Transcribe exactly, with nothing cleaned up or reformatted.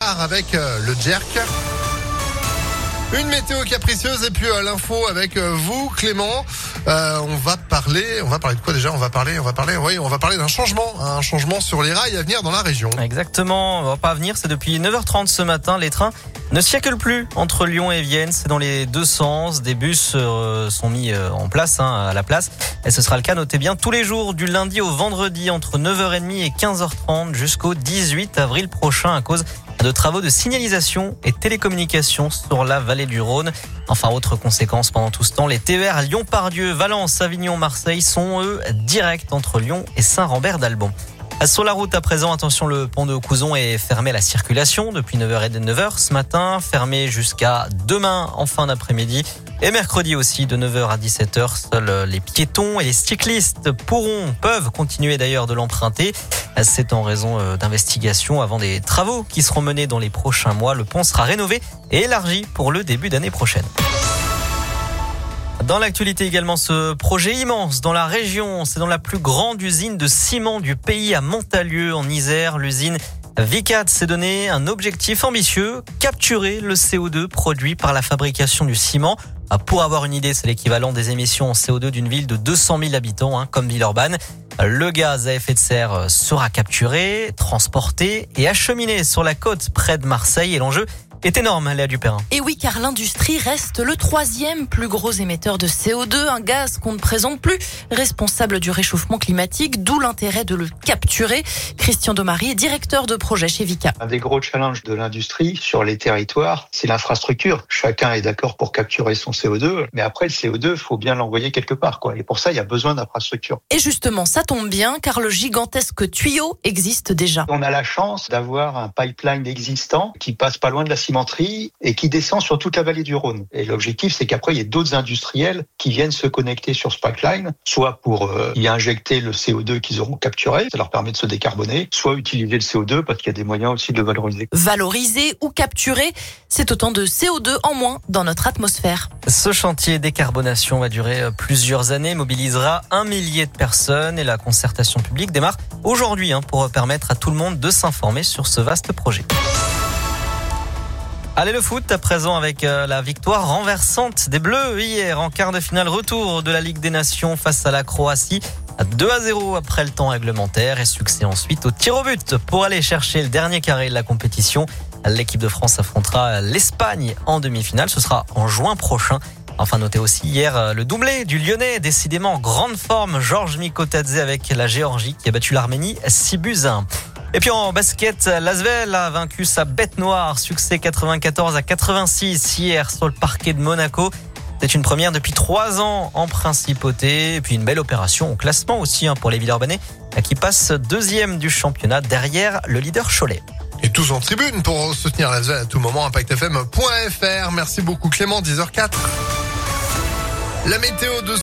départ avec euh, le jerk. Une météo capricieuse et puis euh, l'info avec euh, vous, Clément. Euh, on va parler, on va parler de quoi déjà ? On va parler, on va parler, oui, on va parler d'un changement, un changement sur les rails à venir dans la région. Exactement, on va pas venir, c'est depuis neuf heures trente ce matin, les trains ne circulent plus entre Lyon et Vienne, c'est dans les deux sens, des bus euh, sont mis euh, en place, hein, à la place, et ce sera le cas, notez bien, tous les jours du lundi au vendredi entre neuf heures trente et quinze heures trente jusqu'au dix-huit avril prochain à cause de travaux de signalisation et télécommunications sur la vallée du Rhône. Enfin, autre conséquence pendant tout ce temps, les T E R Lyon-Pardieu, Valence, Avignon, Marseille sont eux directs entre Lyon et Saint-Rambert-d'Albon. Sur la route à présent, attention, le pont de Couzon est fermé à la circulation depuis neuf heures et neuf heures ce matin, fermé jusqu'à demain en fin d'après-midi et mercredi aussi de neuf heures à dix-sept heures. Seuls les piétons et les cyclistes pourront, peuvent continuer d'ailleurs de l'emprunter. C'est en raison d'investigations avant des travaux qui seront menés dans les prochains mois. Le pont sera rénové et élargi pour le début d'année prochaine. Dans l'actualité également, ce projet immense dans la région, c'est dans la plus grande usine de ciment du pays à Montalieu en Isère. L'usine Vicat s'est donné un objectif ambitieux, capturer le C O deux produit par la fabrication du ciment. Pour avoir une idée, c'est l'équivalent des émissions en C O deux d'une ville de deux cent mille habitants, hein, comme Villeurbanne. Le gaz à effet de serre sera capturé, transporté et acheminé sur la côte près de Marseille. Et l'enjeu est énorme, Léa Dupérin. Et oui, car l'industrie reste le troisième plus gros émetteur de C O deux, un gaz qu'on ne présente plus responsable du réchauffement climatique, d'où l'intérêt de le capturer. Christian Domary est directeur de projet chez Vicat. Un des gros challenges de l'industrie sur les territoires, c'est l'infrastructure. Chacun est d'accord pour capturer son C O deux, mais après le C O deux, il faut bien l'envoyer quelque part, quoi. Et pour ça, il y a besoin d'infrastructures. Et justement, ça tombe bien, car le gigantesque tuyau existe déjà. On a la chance d'avoir un pipeline existant qui passe pas loin de la cimenterie et qui descend sur toute la vallée du Rhône. Et l'objectif, c'est qu'après, il y ait d'autres industriels qui viennent se connecter sur ce pipeline, soit pour euh, y injecter le C O deux qu'ils auront capturé, ça leur permet de se décarboner, soit utiliser le C O deux parce qu'il y a des moyens aussi de le valoriser. Valoriser ou capturer, c'est autant de C O deux en moins dans notre atmosphère. Ce chantier décarbonation va durer plusieurs années, mobilisera un millier de personnes et la concertation publique démarre aujourd'hui hein, pour permettre à tout le monde de s'informer sur ce vaste projet. Allez, le foot à présent avec la victoire renversante des Bleus hier en quart de finale retour de la Ligue des Nations face à la Croatie. deux à zéro après le temps réglementaire et succès ensuite au tir au but pour aller chercher le dernier carré de la compétition. L'équipe de France affrontera l'Espagne en demi-finale. Ce sera en juin prochain. Enfin, notez aussi hier le doublé du Lyonnais, décidément en grande forme. Georges Mikotadze avec la Géorgie qui a battu l'Arménie six buts à un. Et puis en basket, l'Asvel a vaincu sa bête noire. Succès quatre-vingt-quatorze à quatre-vingt-six hier sur le parquet de Monaco. C'est une première depuis trois ans en principauté. Et puis une belle opération au classement aussi hein, pour les Villeurbanais qui passent deuxième du championnat derrière le leader Cholet. Et tous en tribune pour soutenir l'Asvel à tout moment, impact f m point f r. Merci beaucoup Clément, dix heures zéro quatre. La météo de